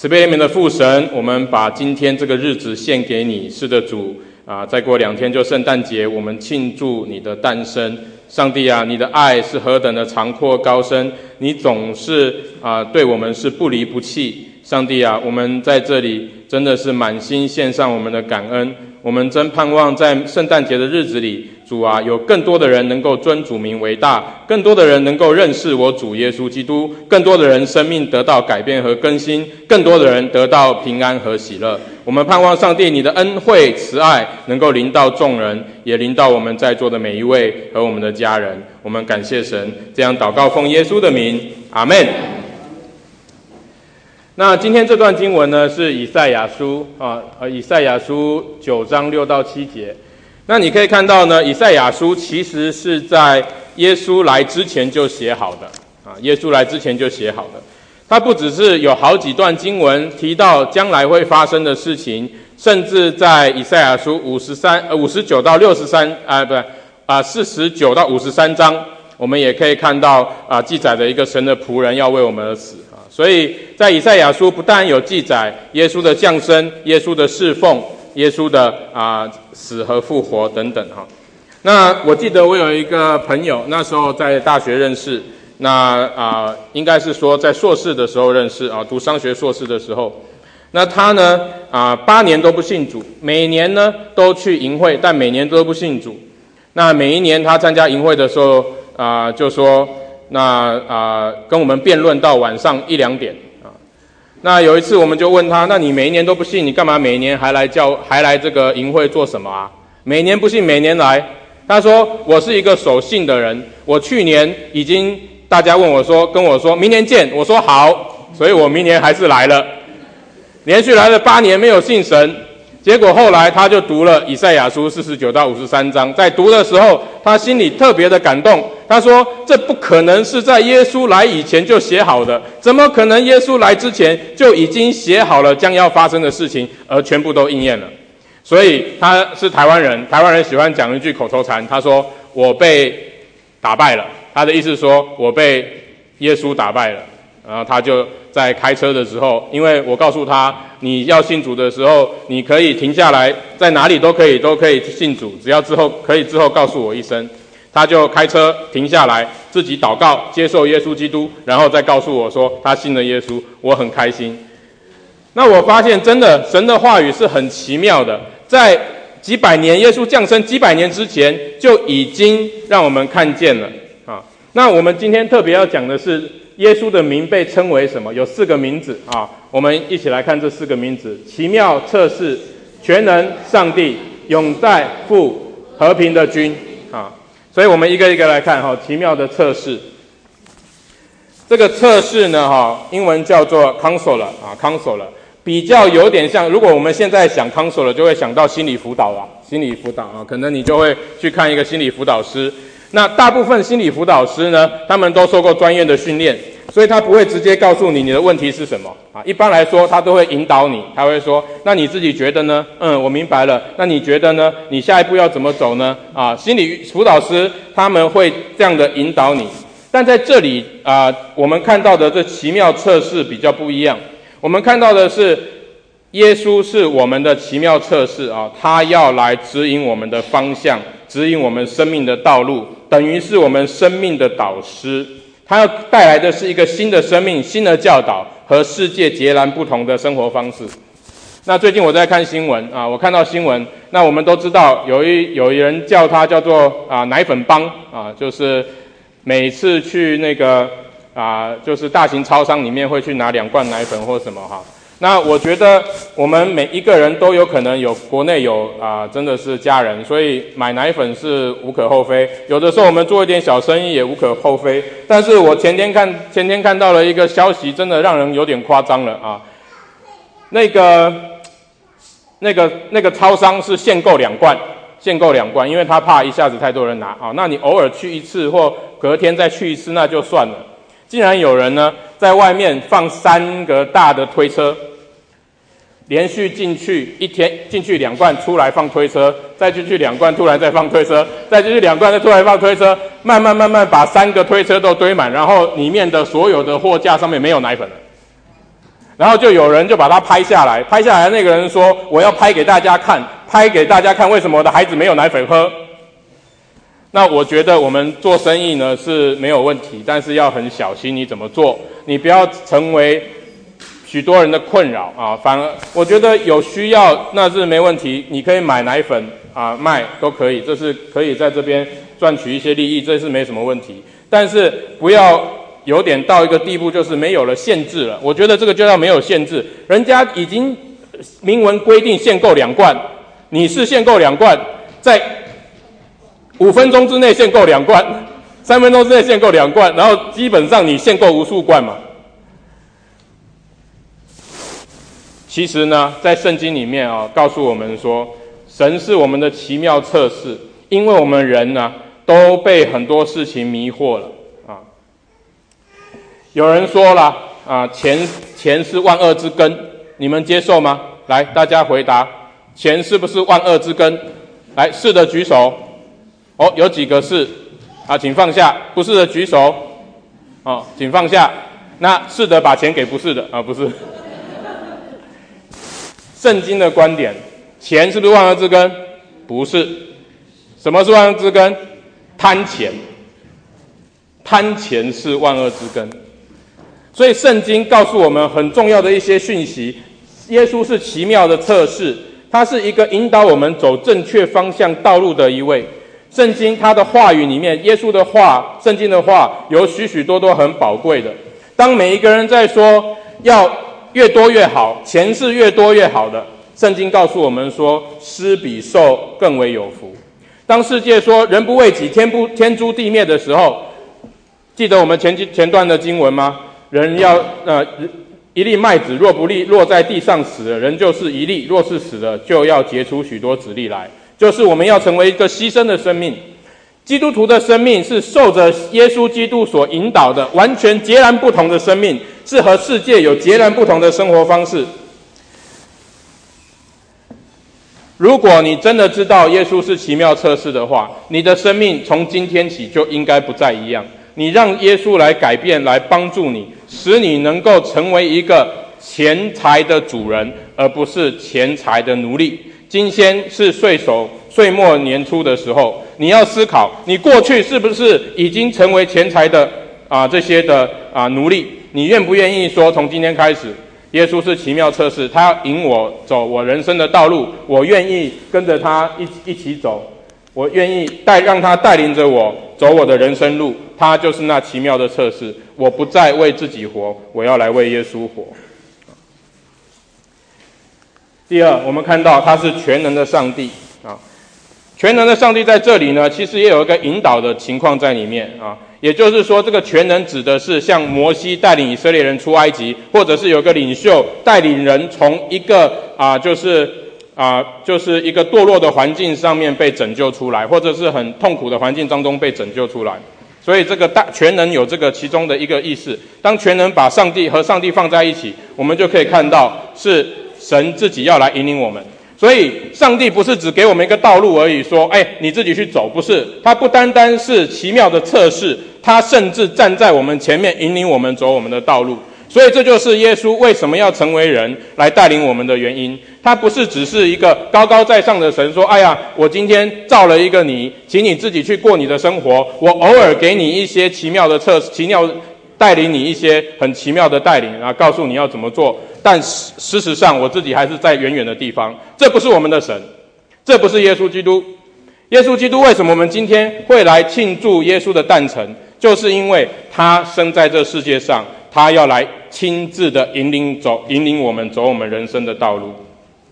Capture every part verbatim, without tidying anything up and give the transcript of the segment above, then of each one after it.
慈悲怜悯的父神，我们把今天这个日子献给你。是的，主啊，再过两天就圣诞节，我们庆祝你的诞生。上帝啊，你的爱是何等的长阔高深，你总是啊对我们是不离不弃。上帝啊，我们在这里真的是满心献上我们的感恩。我们真盼望在圣诞节的日子里，主啊，有更多的人能够尊主名为大，更多的人能够认识我主耶稣基督，更多的人生命得到改变和更新，更多的人得到平安和喜乐。我们盼望上帝你的恩惠慈爱能够临到众人，也临到我们在座的每一位和我们的家人。我们感谢神，这样祷告奉耶稣的名，阿们。那今天这段经文呢，是以赛亚书啊，呃，以赛亚书九章六到七节。那你可以看到呢，以赛亚书其实是在耶稣来之前就写好的啊，耶稣来之前就写好的。它不只是有好几段经文提到将来会发生的事情，甚至在以赛亚书五十三、呃五十九到六十三啊，不啊四十九到五十三章，我们也可以看到啊，记载的一个神的仆人要为我们而死。所以在以赛亚书不但有记载耶稣的降生、耶稣的侍奉、耶稣的啊、呃、死和复活等等哈。那我记得我有一个朋友，那时候在大学认识，那啊、呃、应该是说在硕士的时候认识啊，读商学硕士的时候，那他呢啊、呃、八年都不信主，每年呢都去营会，但每年都不信主。那每一年他参加营会的时候啊、呃、就说。那啊、呃，跟我们辩论到晚上一两点啊。那有一次我们就问他，那你每一年都不信，你干嘛每一年还来教，还来这个营会做什么啊？每年不信，每年来。他说我是一个守信的人，我去年已经大家问我说，跟我说明年见，我说好，所以我明年还是来了，连续来了八年没有信神。结果后来他就读了以赛亚书四十九到五十三章，在读的时候他心里特别的感动，他说这不可能是在耶稣来以前就写好的，怎么可能耶稣来之前就已经写好了将要发生的事情而全部都应验了。所以他是台湾人，台湾人喜欢讲一句口头禅，他说我被打败了，他的意思说我被耶稣打败了。然后他就在开车的时候，因为我告诉他你要信主的时候你可以停下来，在哪里都可以都可以信主，只要之后可以之后告诉我一声。他就开车停下来，自己祷告接受耶稣基督，然后再告诉我说他信了耶稣，我很开心。那我发现真的神的话语是很奇妙的，在几百年耶稣降生几百年之前就已经让我们看见了啊。那我们今天特别要讲的是耶稣的名被称为什么？有四个名字啊，我们一起来看这四个名字：奇妙测试、全能上帝、永在父、和平的君啊。所以我们一个一个来看哈，奇妙的测试。这个测试呢哈，英文叫做 counselor 啊 ，counselor 比较有点像，如果我们现在想 counselor 就会想到心理辅导啦，心理辅导啊，可能你就会去看一个心理辅导师。那大部分心理辅导师呢，他们都受过专业的训练，所以他不会直接告诉你你的问题是什么啊。一般来说，他都会引导你，他会说：“那你自己觉得呢？嗯，我明白了。那你觉得呢？你下一步要怎么走呢？”啊，心理辅导师他们会这样的引导你。但在这里啊，我们看到的这奇妙测试比较不一样。我们看到的是，耶稣是我们的奇妙测试啊，他要来指引我们的方向，指引我们生命的道路。等于是我们生命的导师，他要带来的是一个新的生命、新的教导和世界截然不同的生活方式。那最近我在看新闻啊，我看到新闻，那我们都知道有一有人叫他叫做啊奶粉帮啊，就是每次去那个啊就是大型超商里面会去拿两罐奶粉或什么哈。那我觉得我们每一个人都有可能有国内有啊、呃，真的是家人，所以买奶粉是无可厚非。有的时候我们做一点小生意也无可厚非。但是我前天看前天看到了一个消息，真的让人有点夸张了啊！那个那个那个超商是限购两罐，限购两罐，因为他怕一下子太多人拿啊。那你偶尔去一次或隔天再去一次那就算了。竟然有人呢在外面放三个大的推车。连续进去一天进去两罐，出来放推车，再进去两罐，突然再放推车，再进去两罐，再突然放推车，慢慢慢慢把三个推车都堆满，然后里面的所有的货架上面没有奶粉了。 然后就有人就把它拍下来，拍下来那个人说我要拍给大家看，拍给大家看为什么我的孩子没有奶粉喝。那我觉得我们做生意呢是没有问题，但是要很小心你怎么做，你不要成为许多人的困扰啊。反而我觉得有需要那是没问题，你可以买奶粉啊卖都可以，这是可以在这边赚取一些利益，这是没什么问题。但是不要有点到一个地步，就是没有了限制了。我觉得这个就叫没有限制，人家已经明文规定限购两罐，你是限购两罐，在五分钟之内限购两罐，三分钟之内限购两罐，然后基本上你限购无数罐嘛。其实呢，在圣经里面啊、哦，告诉我们说，神是我们的奇妙测试，因为我们人呢都被很多事情迷惑了啊。有人说了啊，钱钱是万恶之根，你们接受吗？来，大家回答，钱是不是万恶之根？来，是的举手。哦，有几个是啊，请放下。不是的举手。哦，请放下。那是的把钱给不是的啊，不是。圣经的观点，钱是不是万恶之根？不是。什么是万恶之根？贪钱。贪钱是万恶之根。所以圣经告诉我们很重要的一些讯息，耶稣是奇妙的测试，他是一个引导我们走正确方向道路的一位。圣经他的话语里面，耶稣的话，圣经的话有许许多多很宝贵的。当每一个人在说要越多越好，钱是越多越好的，圣经告诉我们说，施比受更为有福。当世界说人不为己，天不天诛地灭的时候，记得我们前前段的经文吗？人要呃一粒麦子若不粒落在地上死了，人就是一粒；若是死了，就要结出许多子粒来。就是我们要成为一个牺牲的生命。基督徒的生命是受着耶稣基督所引导的，完全截然不同的生命，是和世界有截然不同的生活方式。如果你真的知道耶稣是奇妙测试的话，你的生命从今天起就应该不再一样。你让耶稣来改变，来帮助你，使你能够成为一个钱财的主人，而不是钱财的奴隶。今天是岁首岁末年初的时候，你要思考，你过去是不是已经成为钱财的啊这些的啊奴隶？你愿不愿意说，从今天开始，耶稣是奇妙测试，他要引我走我人生的道路，我愿意跟着他一一起走，我愿意带让他带领着我走我的人生路，他就是那奇妙的测试。我不再为自己活，我要来为耶稣活。第二，我们看到他是全能的上帝啊，全能的上帝在这里呢，其实也有一个引导的情况在里面啊，也就是说，这个全能指的是像摩西带领以色列人出埃及，或者是有个领袖带领人从一个啊，就是啊，就是一个堕落的环境上面被拯救出来，或者是很痛苦的环境当中被拯救出来。所以这个大全能有这个其中的一个意思。当全能把上帝和上帝放在一起，我们就可以看到是神自己要来引领我们。所以上帝不是只给我们一个道路而已，说哎你自己去走，不是，他不单单是奇妙的测试，他甚至站在我们前面引领我们走我们的道路。所以这就是耶稣为什么要成为人来带领我们的原因。他不是只是一个高高在上的神，说哎呀我今天造了一个你，请你自己去过你的生活，我偶尔给你一些奇妙的测试，奇妙带领你一些很奇妙的带领，然后告诉你要怎么做，但事实上我自己还是在远远的地方。这不是我们的神，这不是耶稣基督。耶稣基督为什么我们今天会来庆祝耶稣的诞辰，就是因为他生在这世界上，他要来亲自的引领走引领我们走我们人生的道路。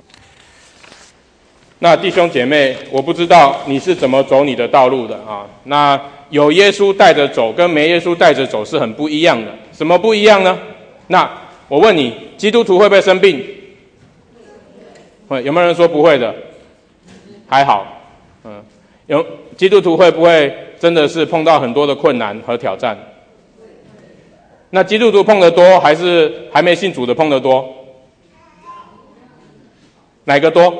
那弟兄姐妹，我不知道你是怎么走你的道路的啊？那有耶稣带着走跟没耶稣带着走是很不一样的。什么不一样呢？那我问你，基督徒会不会生病？会。有没有人说不会的？还好。嗯，有基督徒会不会真的是碰到很多的困难和挑战？那基督徒碰得多，还是还没信主的碰得多？哪个多？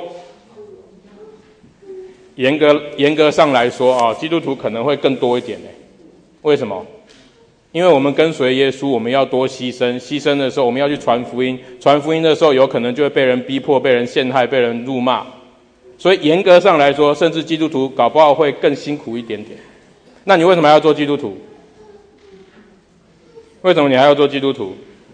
严格严格上来说啊，基督徒可能会更多一点呢。为什么？ 因为我们跟随耶稣，我们要多牺牲，牺牲的时候我们要去传福音，传福音的时候有可能就会被人逼迫，被人陷害，被人辱骂，所以严格上来说，甚至基督徒搞不好会更辛苦一点点。那你为什么还要做基督徒？为什么你还要做基督徒？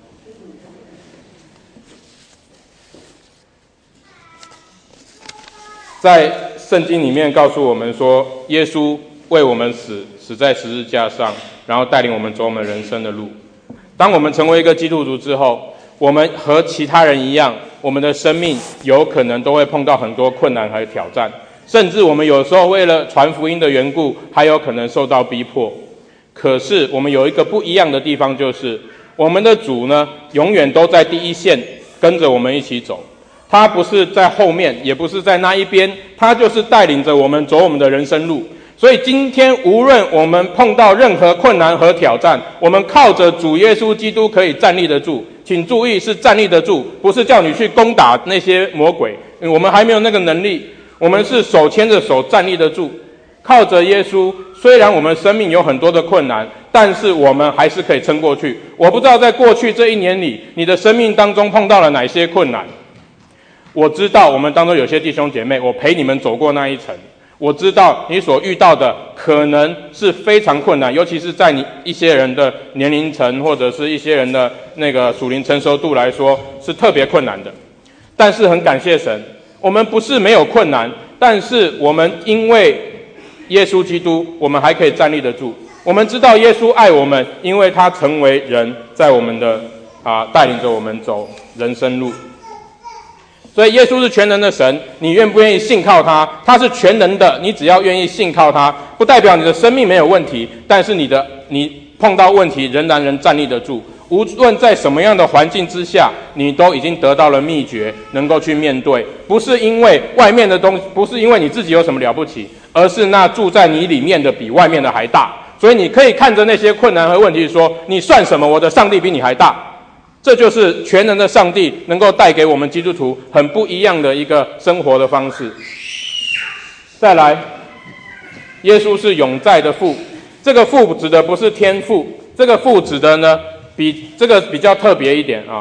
在圣经里面告诉我们说，耶稣为我们死，死在十字架上，然后带领我们走我们人生的路。当我们成为一个基督徒之后，我们和其他人一样，我们的生命有可能都会碰到很多困难和挑战，甚至我们有时候为了传福音的缘故，还有可能受到逼迫。可是我们有一个不一样的地方，就是我们的主呢，永远都在第一线跟着我们一起走。他不是在后面，也不是在那一边，他就是带领着我们走我们的人生路。所以今天无论我们碰到任何困难和挑战，我们靠着主耶稣基督可以站立得住。请注意，是站立得住，不是叫你去攻打那些魔鬼，我们还没有那个能力，我们是手牵着手站立得住。靠着耶稣，虽然我们生命有很多的困难，但是我们还是可以撑过去。我不知道在过去这一年里，你的生命当中碰到了哪些困难。我知道我们当中有些弟兄姐妹，我陪你们走过那一程，我知道你所遇到的可能是非常困难，尤其是在你一些人的年龄层或者是一些人的那个属灵成熟度来说是特别困难的。但是很感谢神，我们不是没有困难，但是我们因为耶稣基督，我们还可以站立得住。我们知道耶稣爱我们，因为他成为人，在我们的啊带领着我们走人生路。所以耶稣是全能的神，你愿不愿意信靠他？他是全能的，你只要愿意信靠他，不代表你的生命没有问题，但是你的你碰到问题仍然能站立得住。无论在什么样的环境之下，你都已经得到了秘诀，能够去面对。不是因为外面的东西，不是因为你自己有什么了不起，而是那住在你里面的比外面的还大。所以你可以看着那些困难和问题说，你算什么？我的上帝比你还大。这就是全能的上帝能够带给我们基督徒很不一样的一个生活的方式。再来，耶稣是永在的父，这个父指的不是天父，这个父指的呢比这个比较特别一点啊。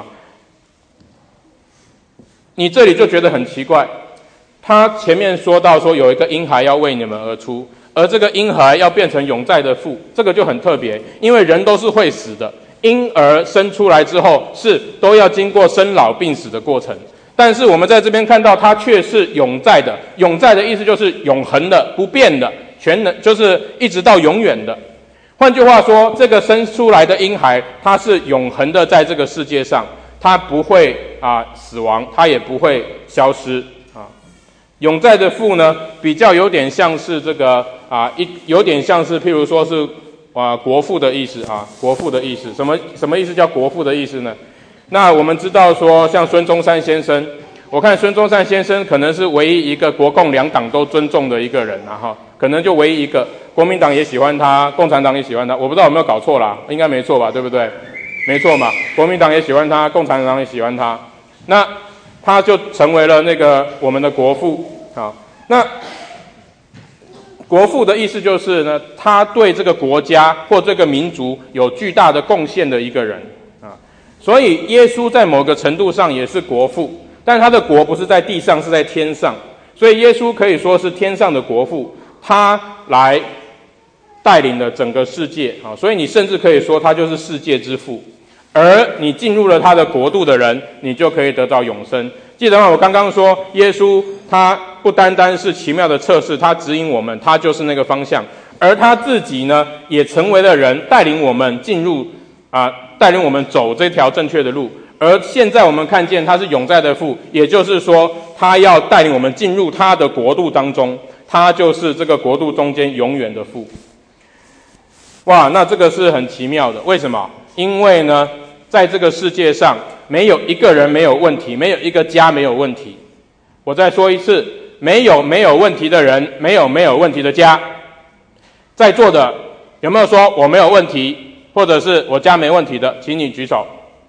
你这里就觉得很奇怪，他前面说到说有一个婴孩要为你们而出，而这个婴孩要变成永在的父，这个就很特别，因为人都是会死的。婴儿生出来之后是都要经过生老病死的过程，但是我们在这边看到他却是永在的。永在的意思就是永恒的、不变的、全能，就是一直到永远的。换句话说，这个生出来的婴孩他是永恒的在这个世界上，他不会啊死亡，他也不会消失啊。永在的父呢，比较有点像是这个啊一有点像是譬如说是啊，国父的意思啊，国父的意思，什么什么意思叫国父的意思呢？那我们知道说，像孙中山先生，我看孙中山先生可能是唯一一个国共两党都尊重的一个人啊，哈，可能就唯一一个，国民党也喜欢他，共产党也喜欢他，我不知道有没有搞错啦，应该没错吧，对不对？没错嘛，国民党也喜欢他，共产党也喜欢他，那他就成为了那个我们的国父啊，那。国父的意思就是呢，他对这个国家或这个民族有巨大的贡献的一个人啊，所以耶稣在某个程度上也是国父，但他的国不是在地上，是在天上，所以耶稣可以说是天上的国父，他来带领了整个世界啊，所以你甚至可以说他就是世界之父。而你进入了他的国度的人，你就可以得到永生。记得吗？我刚刚说耶稣他不单单是奇妙的测试，他指引我们，他就是那个方向，而他自己呢也成为了人，带领我们进入啊，带领我们走这条正确的路。而现在我们看见他是永在的父，也就是说他要带领我们进入他的国度当中，他就是这个国度中间永远的父。哇，那这个是很奇妙的，为什么？因为呢在这个世界上没有一个人没有问题，没有一个家没有问题。我再说一次，没有没有问题的人，没有没有问题的家。在座的有没有说我没有问题，或者是我家没问题的，请你举手。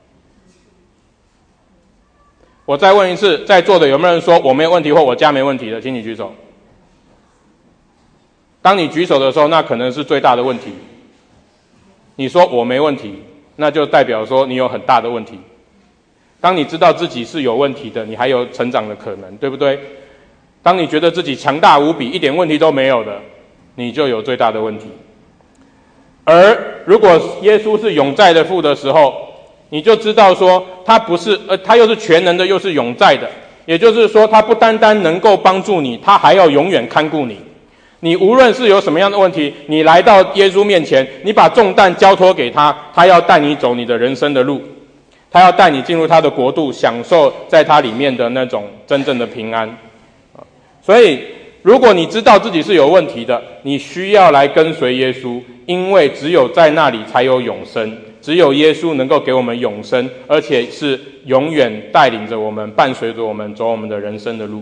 我再问一次，在座的有没有人说我没有问题或我家没问题的，请你举手。当你举手的时候，那可能是最大的问题。 你说我没问题，那就代表说你有很大的问题。当你知道自己是有问题的，你还有成长的可能，对不对？当你觉得自己强大无比，一点问题都没有的，你就有最大的问题。而如果耶稣是永在的父的时候，你就知道说他不是，呃，他又是全能的，又是永在的，也就是说他不单单能够帮助你，他还要永远看顾你。你无论是有什么样的问题，你来到耶稣面前，你把重担交托给他，他要带你走你的人生的路，他要带你进入他的国度，享受在他里面的那种真正的平安。所以如果你知道自己是有问题的，你需要来跟随耶稣，因为只有在那里才有永生，只有耶稣能够给我们永生，而且是永远带领着我们，伴随着我们走我们的人生的路。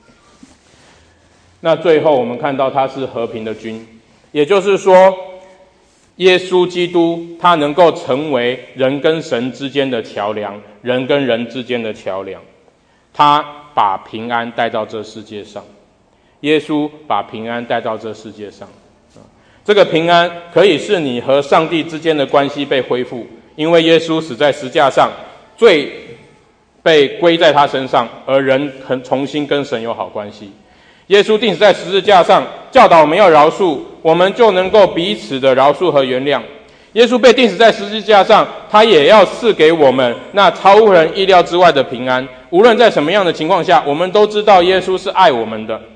那最后我们看到他是和平的君，也就是说耶稣基督他能够成为人跟神之间的桥梁，人跟人之间的桥梁，他把平安带到这世界上，耶稣把平安带到这世界上。这个平安可以是你和上帝之间的关系被恢复，因为耶稣死在十架上，罪被归在他身上，而人重新跟神有好关系。耶稣钉死在十字架上，教导我们要饶恕，我们就能够彼此的饶恕和原谅。耶稣被钉死在十字架上，他也要赐给我们那超乎人意料之外的平安。无论在什么样的情况下，我们都知道耶稣是爱我们的。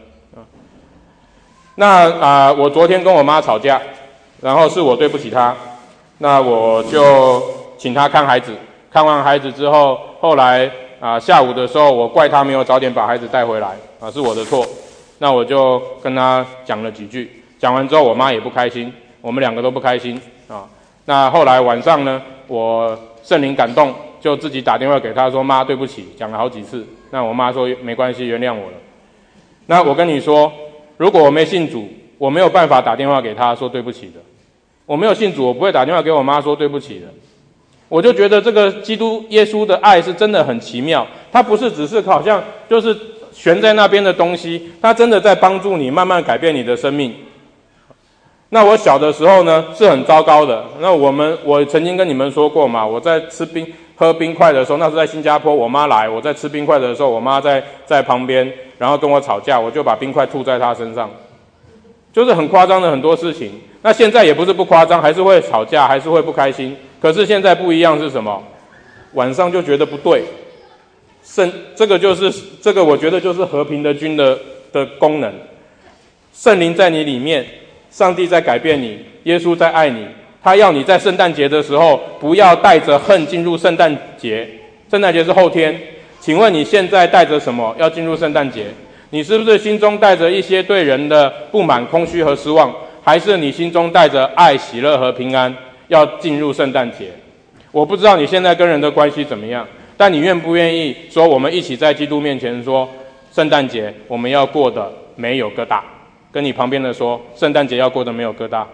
那啊、呃，我昨天跟我妈吵架，然后是我对不起她，那我就请她看孩子，看完孩子之后，后来啊、呃、下午的时候，我怪她没有早点把孩子带回来，啊是我的错。那我就跟她讲了几句，讲完之后我妈也不开心，我们两个都不开心啊。那后来晚上呢，我圣灵感动，就自己打电话给她说，妈对不起，讲了好几次。那我妈说没关系，原谅我了。那我跟你说，如果我没信主，我没有办法打电话给她说对不起的。我没有信主，我不会打电话给我妈说对不起的。我就觉得这个基督耶稣的爱是真的很奇妙，他不是只是好像就是悬在那边的东西，他真的在帮助你慢慢改变你的生命。那我小的时候呢是很糟糕的，那我们我曾经跟你们说过嘛，我在吃冰喝冰块的时候，那是在新加坡，我妈来，我在吃冰块的时候，我妈在在旁边，然后跟我吵架，我就把冰块吐在她身上，就是很夸张的很多事情。那现在也不是不夸张，还是会吵架，还是会不开心，可是现在不一样是什么？晚上就觉得不对，圣这个就是这个，我觉得就是和平的君的的功能。圣灵在你里面，上帝在改变你，耶稣在爱你，他要你在圣诞节的时候不要带着恨进入圣诞节。圣诞节是后天，请问你现在带着什么要进入圣诞节？你是不是心中带着一些对人的不满、空虚和失望，还是你心中带着爱、喜乐和平安要进入圣诞节？我不知道你现在跟人的关系怎么样，但你愿不愿意说我们一起在基督面前说，圣诞节我们要过得没有疙瘩？跟你旁边的说，圣诞节要过得没有疙瘩。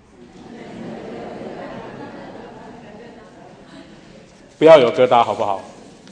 不要有疙瘩好不好？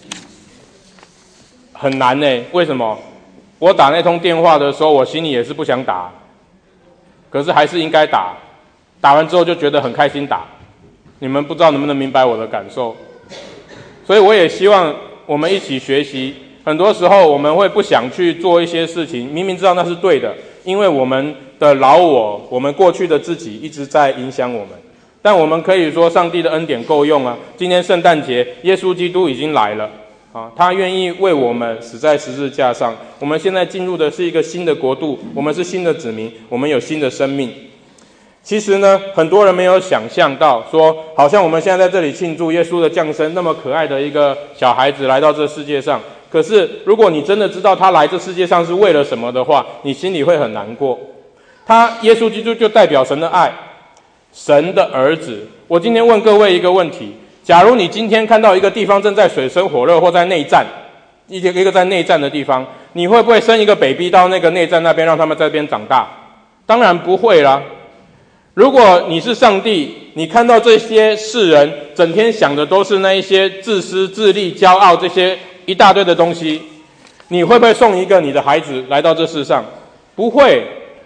很难耶，为什么？我打那通电话的时候，我心里也是不想打，可是还是应该打。打完之后就觉得很开心打。你们不知道能不能明白我的感受？所以我也希望我们一起学习。很多时候我们会不想去做一些事情，明明知道那是对的，因为我们的老我，我们过去的自己一直在影响我们。但我们可以说上帝的恩典够用啊！今天圣诞节，耶稣基督已经来了啊，他愿意为我们死在十字架上。我们现在进入的是一个新的国度，我们是新的子民，我们有新的生命。其实呢，很多人没有想象到说，好像我们现在在这里庆祝耶稣的降生，那么可爱的一个小孩子来到这世界上。可是如果你真的知道他来这世界上是为了什么的话，你心里会很难过。他耶稣基督就代表神的爱，神的儿子。我今天问各位一个问题，假如你今天看到一个地方正在水深火热，或在内战，一个一个在内战的地方，你会不会生一个 baby 到那个内战那边，让他们在那边长大？当然不会啦。如果你是上帝，你看到这些世人整天想的都是那一些自私自利、骄傲这些一大堆的东西，你会不会送一个你的孩子来到这世上？不会。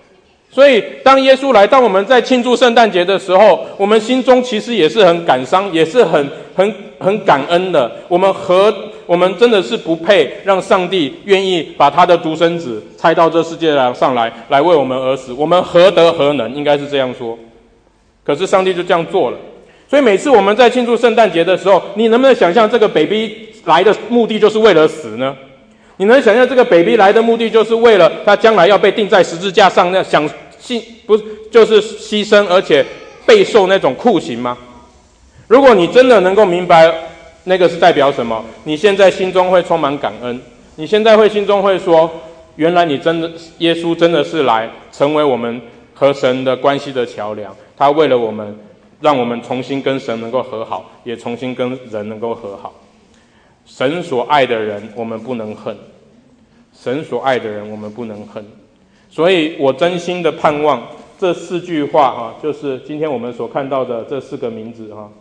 所以当耶稣来，当我们在庆祝圣诞节的时候，我们心中其实也是很感伤，也是很很很感恩的。我们何我们真的是不配让上帝愿意把他的独生子差到这世界上来，来为我们而死。我们何德何能，应该是这样说。可是上帝就这样做了。所以每次我们在庆祝圣诞节的时候，你能不能想象这个 baby 来的目的就是为了死呢？你能想象这个 baby 来的目的就是为了他将来要被钉在十字架上，那想信不是就是牺牲而且备受那种酷刑吗？如果你真的能够明白那个是代表什么，你现在心中会充满感恩，你现在会心中会说，原来你真的耶稣真的是来成为我们和神的关系的桥梁，他为了我们，让我们重新跟神能够和好，也重新跟人能够和好。神所爱的人我们不能恨，神所爱的人我们不能恨。所以我真心的盼望这四句话啊，就是今天我们所看到的这四个名字哈，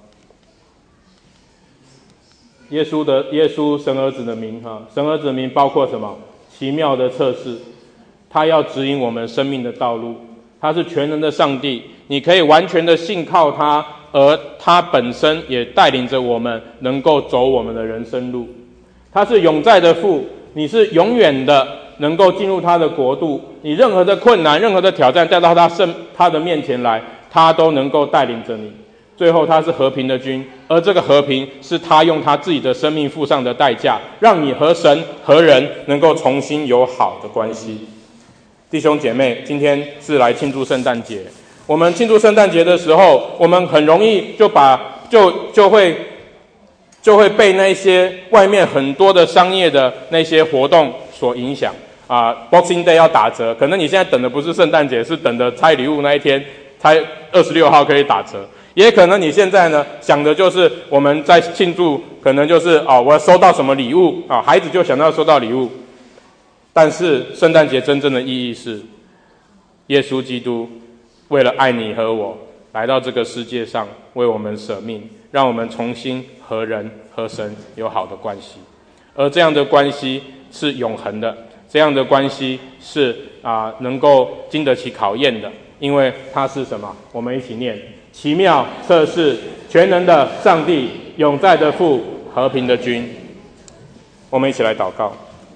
耶稣的耶稣神儿子的名哈，神儿子的名包括什么？奇妙的测试，他要指引我们生命的道路，他是全能的上帝，你可以完全的信靠他，而他本身也带领着我们能够走我们的人生路。他是永在的父，你是永远的能够进入他的国度，你任何的困难任何的挑战带到他圣他的面前来，他都能够带领着你。最后他是和平的君，而这个和平是他用他自己的生命付上的代价，让你和神和人能够重新有好的关系。弟兄姐妹，今天是来庆祝圣诞节。我们庆祝圣诞节的时候，我们很容易就把就就会就会被那些外面很多的商业的那些活动所影响啊。Boxing Day 要打折，可能你现在等的不是圣诞节，是等的拆礼物那一天，才二十六号可以打折。也可能你现在呢想的就是我们在庆祝，可能就是哦，我要收到什么礼物啊，孩子就想到收到礼物。但是圣诞节真正的意义是，耶稣基督为了爱你和我，来到这个世界上为我们舍命，让我们重新和人和神有好的关系。而这样的关系是永恒的，这样的关系是啊、呃、能够经得起考验的，因为它是什么？我们一起念：奇妙测试，全能的上帝，永在的父，和平的君。我们一起来祷告。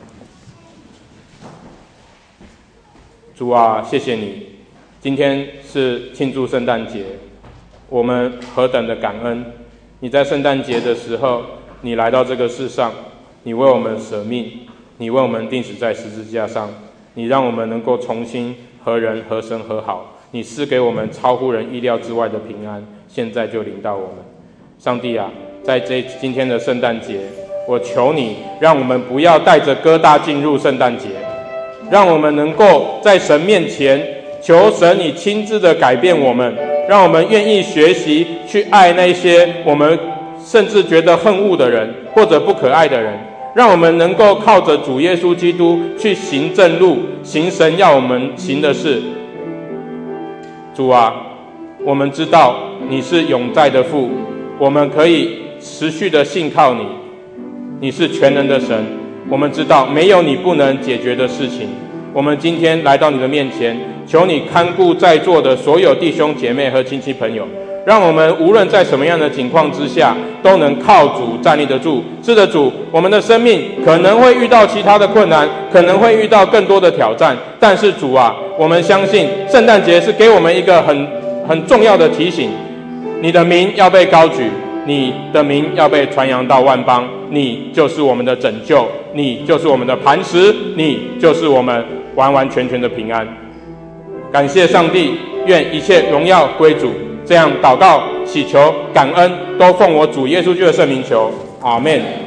主啊，谢谢你，今天是庆祝圣诞节，我们何等的感恩！你在圣诞节的时候，你来到这个世上，你为我们舍命，你为我们钉死在十字架上，你让我们能够重新和人和神和好，你赐给我们超乎人意料之外的平安，现在就临到我们。上帝啊，在这今天的圣诞节，我求你让我们不要带着疙瘩进入圣诞节，让我们能够在神面前求神你亲自的改变我们，让我们愿意学习去爱那些我们甚至觉得恨恶的人或者不可爱的人，让我们能够靠着主耶稣基督去行正路，行神要我们行的事。主啊，我们知道你是永在的父，我们可以持续的信靠你，你是全能的神，我们知道没有你不能解决的事情。我们今天来到你的面前，求你看顾在座的所有弟兄姐妹和亲戚朋友，让我们无论在什么样的情况之下，都能靠主站立得住。是的，主，我们的生命可能会遇到其他的困难，可能会遇到更多的挑战，但是主啊，我们相信圣诞节是给我们一个很很重要的提醒，你的名要被高举，你的名要被传扬到万邦，你就是我们的拯救，你就是我们的磐石，你就是我们完完全全的平安。感谢上帝，愿一切荣耀归主。这样祷告、祈求、感恩，都奉我主耶稣基督的圣名求，阿们。